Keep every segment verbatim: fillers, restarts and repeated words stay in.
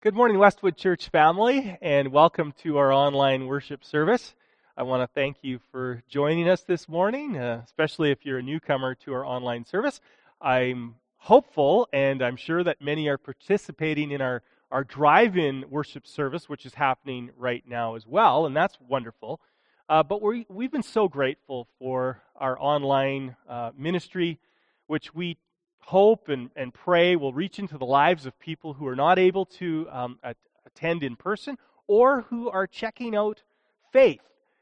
Good morning, Westwood Church family, and welcome to our online worship service. I want to thank you for joining us this morning, uh, especially if you're a newcomer to our online service. I'm hopeful, and I'm sure that many are participating in our, our drive-in worship service, which is happening right now as well, and that's wonderful. Uh, but we, we've been so grateful for our online uh, ministry, which we hope and, and pray will reach into the lives of people who are not able to um, at, attend in person or who are checking out faith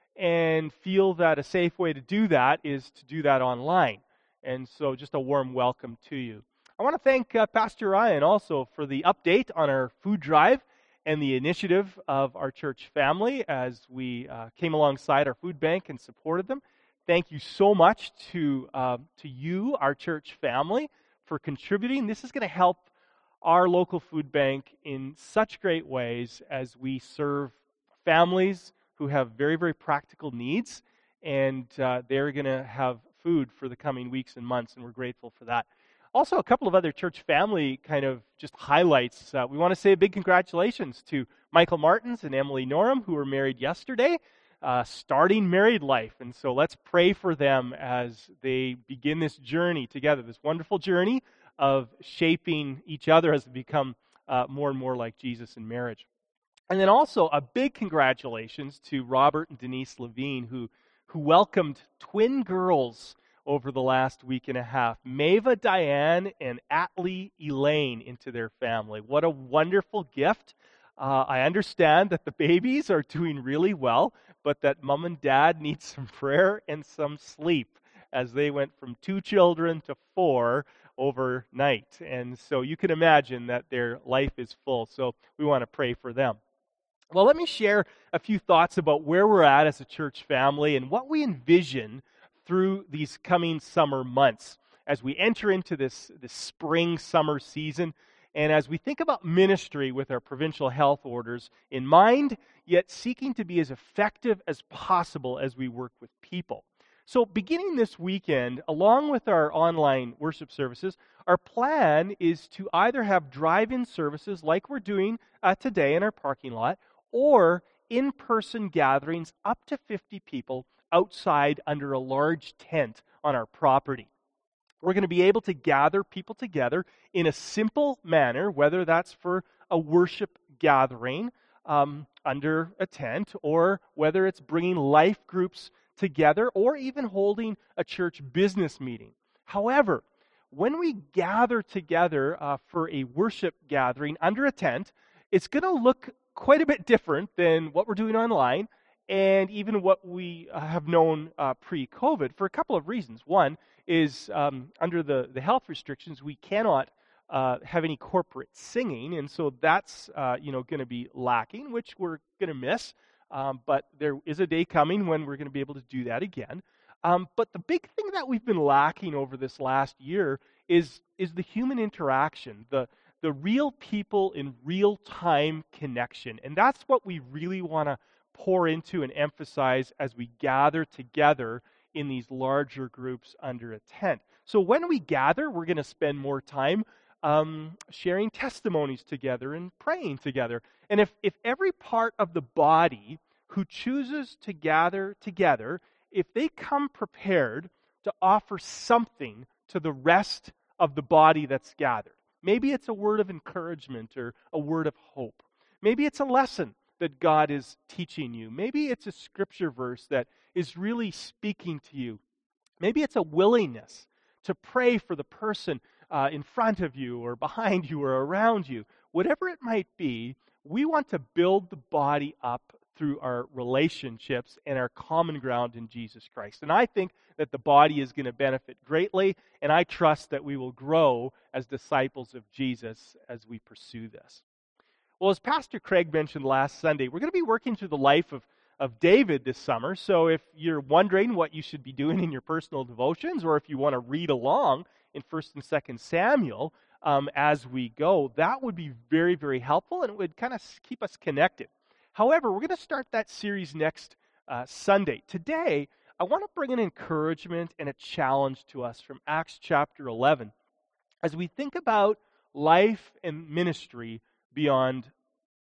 and feel that a safe way to do that is to do that online. And so just a warm welcome to you. I want to thank uh, Pastor Ryan also for the update on our food drive and the initiative of our church family as we uh, came alongside our food bank and supported them. Thank you so much to uh, to you, our church family, for contributing. This is going to help our local food bank in such great ways as we serve families who have very, very practical needs, and uh, they're going to have food for the coming weeks and months, and we're grateful for that. Also, a couple of other church family kind of just highlights. Uh, we want to say a big congratulations to Michael Martins and Emily Norum, who were married yesterday. Uh, starting married life. And so let's pray for them as they begin this journey together, this wonderful journey of shaping each other as they become uh, more and more like Jesus in marriage. And then also a big congratulations to Robert and Denise Levine, who, who welcomed twin girls over the last week and a half, Mava Diane and Atlee Elaine, into their family. What a wonderful gift. Uh, I understand that the babies are doing really well, but that mom and dad need some prayer and some sleep as they went from two children to four overnight. And so you can imagine that their life is full. So we want to pray for them. Well, let me share a few thoughts about where we're at as a church family and what we envision through these coming summer months as we enter into this, this spring summer season. And as we think about ministry with our provincial health orders in mind, yet seeking to be as effective as possible as we work with people. So beginning this weekend, along with our online worship services, our plan is to either have drive-in services like we're doing uh, today in our parking lot, or in-person gatherings up to fifty people outside under a large tent on our property. We're going to be able to gather people together in a simple manner, whether that's for a worship gathering um, under a tent, or whether it's bringing life groups together, or even holding a church business meeting. However, when we gather together uh, for a worship gathering under a tent, it's going to look quite a bit different than what we're doing online, and even what we uh, have known uh, pre-COVID, for a couple of reasons. One is um, under the, the health restrictions, we cannot uh, have any corporate singing, and so that's uh, you know going to be lacking, which we're going to miss. Um, but there is a day coming when we're going to be able to do that again. Um, but the big thing that we've been lacking over this last year is is the human interaction, the the real people in real time connection, and that's what we really want to pour into and emphasize as we gather together in these larger groups under a tent. So when we gather, we're going to spend more time um, sharing testimonies together and praying together. And if, if every part of the body who chooses to gather together, if they come prepared to offer something to the rest of the body that's gathered, maybe it's a word of encouragement or a word of hope. Maybe it's a lesson that God is teaching you. Maybe it's a scripture verse that is really speaking to you. Maybe it's a willingness to pray for the person uh, in front of you or behind you or around you. Whatever it might be, we want to build the body up through our relationships and our common ground in Jesus Christ. And I think that the body is going to benefit greatly, and I trust that we will grow as disciples of Jesus as we pursue this. Well, as Pastor Craig mentioned last Sunday, we're going to be working through the life of, of David this summer. So if you're wondering what you should be doing in your personal devotions, or if you want to read along in First and Second Samuel um, as we go, that would be very, very helpful, and it would kind of keep us connected. However, we're going to start that series next uh, Sunday. Today, I want to bring an encouragement and a challenge to us from Acts chapter eleven as we think about life and ministry beyond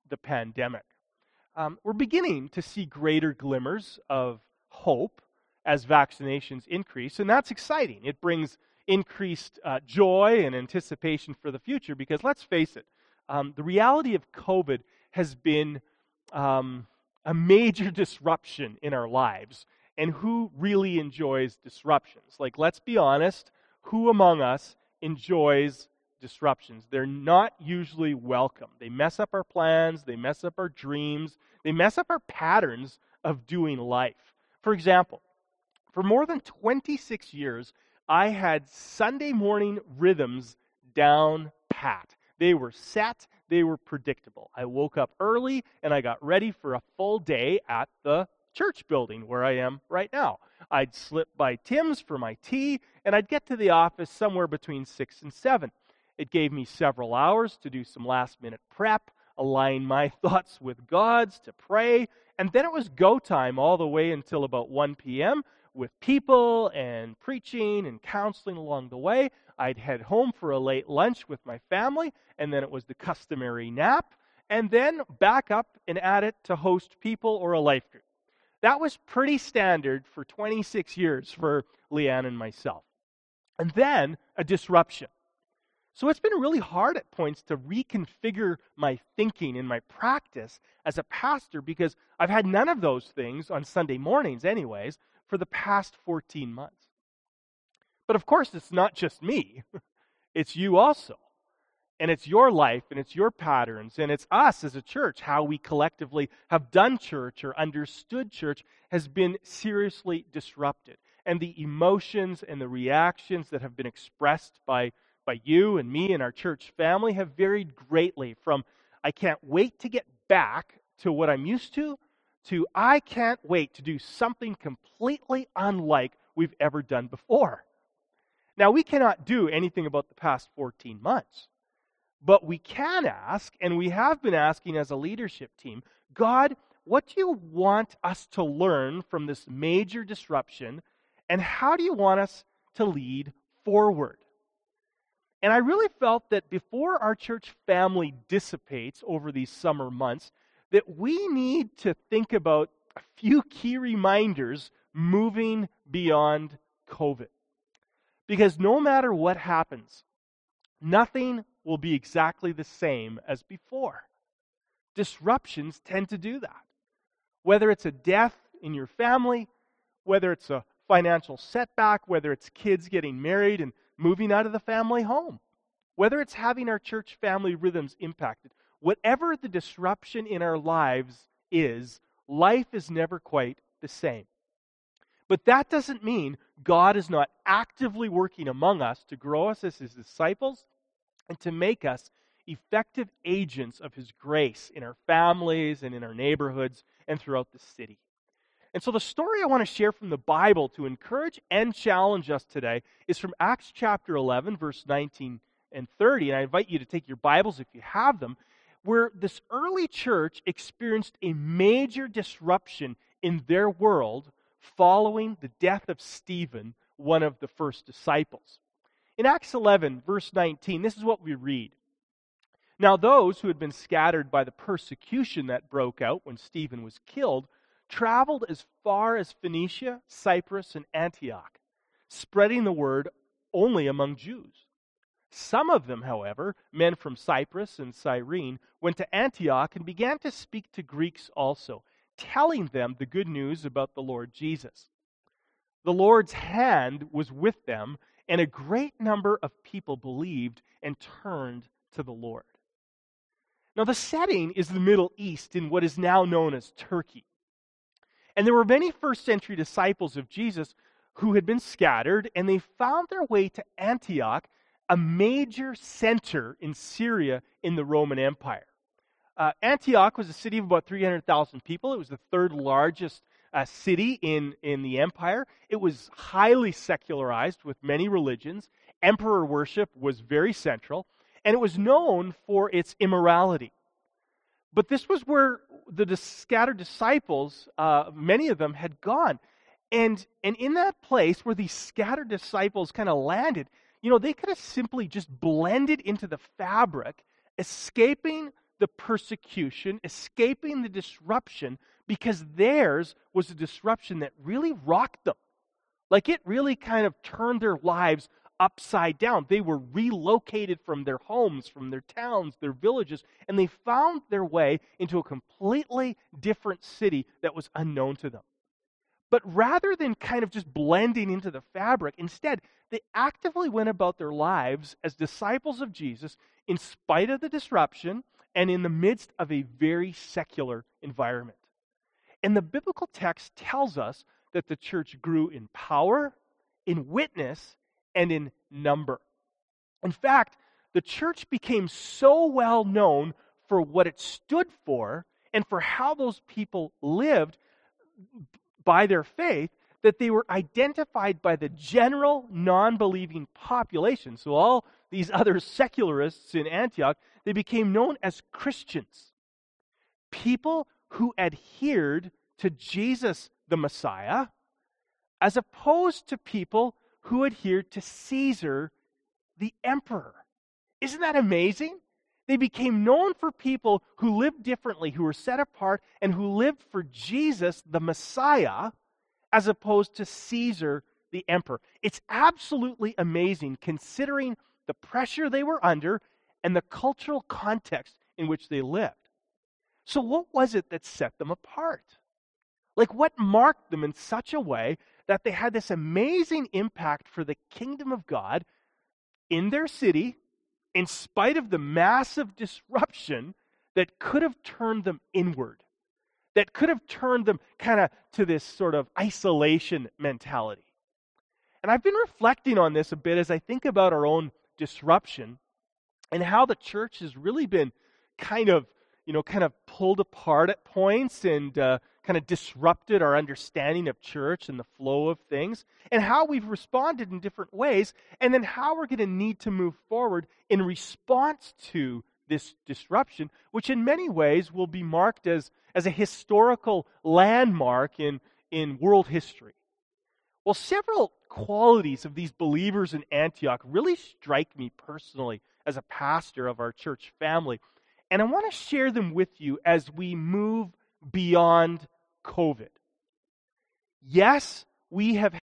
the pandemic. Um, we're beginning to see greater glimmers of hope as vaccinations increase, and that's exciting. It brings increased uh, joy and anticipation for the future because let's face it, um, the reality of COVID has been um, a major disruption in our lives. And who really enjoys disruptions? Like, let's be honest, who among us enjoys disruptions? They're not usually welcome. They mess up our plans, they mess up our dreams, they mess up our patterns of doing life. For example, for more than twenty-six years, I had Sunday morning rhythms down pat. They were set, they were predictable. I woke up early and I got ready for a full day at the church building where I am right now. I'd slip by Tim's for my tea, and I'd get to the office somewhere between six and seven. It gave me several hours to do some last-minute prep, align my thoughts with God's, to pray, and then it was go time all the way until about one p.m. with people and preaching and counseling along the way. I'd head home for a late lunch with my family, and then it was the customary nap, and then back up and at it to host people or a life group. That was pretty standard for twenty-six years for Leanne and myself. And then a disruption. So it's been really hard at points to reconfigure my thinking and my practice as a pastor because I've had none of those things on Sunday mornings anyways for the past fourteen months. But of course, it's not just me. It's you also. And it's your life, and it's your patterns, and it's us as a church. How we collectively have done church or understood church has been seriously disrupted. And the emotions and the reactions that have been expressed by, by you and me and our church family have varied greatly from, I can't wait to get back to what I'm used to, to I can't wait to do something completely unlike we've ever done before. Now, we cannot do anything about the past fourteen months. But we can ask, and we have been asking as a leadership team, God, what do you want us to learn from this major disruption, and how do you want us to lead forward? And I really felt that before our church family dissipates over these summer months, that we need to think about a few key reminders moving beyond COVID. Because no matter what happens, nothing will be exactly the same as before. Disruptions tend to do that. Whether it's a death in your family, whether it's a financial setback, whether it's kids getting married and moving out of the family home, whether it's having our church family rhythms impacted, whatever the disruption in our lives is, life is never quite the same. But that doesn't mean God is not actively working among us to grow us as His disciples and to make us effective agents of His grace in our families and in our neighborhoods and throughout the city. And so the story I want to share from the Bible to encourage and challenge us today is from Acts chapter eleven, verse nineteen and thirty. And I invite you to take your Bibles if you have them, where this early church experienced a major disruption in their world following the death of Stephen, one of the first disciples. In Acts eleven, verse nineteen, this is what we read. Now those who had been scattered by the persecution that broke out when Stephen was killed traveled as far as Phoenicia, Cyprus, and Antioch, spreading the word only among Jews. Some of them, however, men from Cyprus and Cyrene, went to Antioch and began to speak to Greeks also, telling them the good news about the Lord Jesus. The Lord's hand was with them, and a great number of people believed and turned to the Lord. Now, the setting is the Middle East in what is now known as Turkey. And there were many first century disciples of Jesus who had been scattered, and they found their way to Antioch, a major center in Syria in the Roman Empire. Uh, Antioch was a city of about three hundred thousand people. It was the third largest uh, city in, in the empire. It was highly secularized with many religions. Emperor worship was very central, and it was known for its immorality. But this was where the scattered disciples, uh, many of them had gone. And, and in that place where these scattered disciples kind of landed, you know, they could have simply just blended into the fabric, escaping the persecution, escaping the disruption, because theirs was a disruption that really rocked them. Like it really kind of turned their lives upside down. They were relocated from their homes, from their towns, their villages, and they found their way into a completely different city that was unknown to them. But rather than kind of just blending into the fabric, instead, they actively went about their lives as disciples of Jesus in spite of the disruption and in the midst of a very secular environment. And the biblical text tells us that the church grew in power, in witness, and in number. In fact, the church became so well known for what it stood for and for how those people lived by their faith that they were identified by the general non-believing population. So all these other secularists in Antioch, they became known as Christians. People who adhered to Jesus the Messiah, as opposed to people who adhered to Caesar the emperor. Isn't that amazing? They became known for people who lived differently, who were set apart, and who lived for Jesus the Messiah, as opposed to Caesar the emperor. It's absolutely amazing considering the pressure they were under and the cultural context in which they lived. So what was it that set them apart? Like, what marked them in such a way that they had this amazing impact for the kingdom of God in their city, in spite of the massive disruption that could have turned them inward, that could have turned them kind of to this sort of isolation mentality? And I've been reflecting on this a bit as I think about our own disruption and how the church has really been kind of, you know, kind of pulled apart at points and uh, kind of disrupted our understanding of church and the flow of things, and how we've responded in different ways, and then how we're going to need to move forward in response to this disruption, which in many ways will be marked as, as a historical landmark in, in world history. Well, several qualities of these believers in Antioch really strike me personally as a pastor of our church family, and I want to share them with you as we move beyond COVID. Yes, we have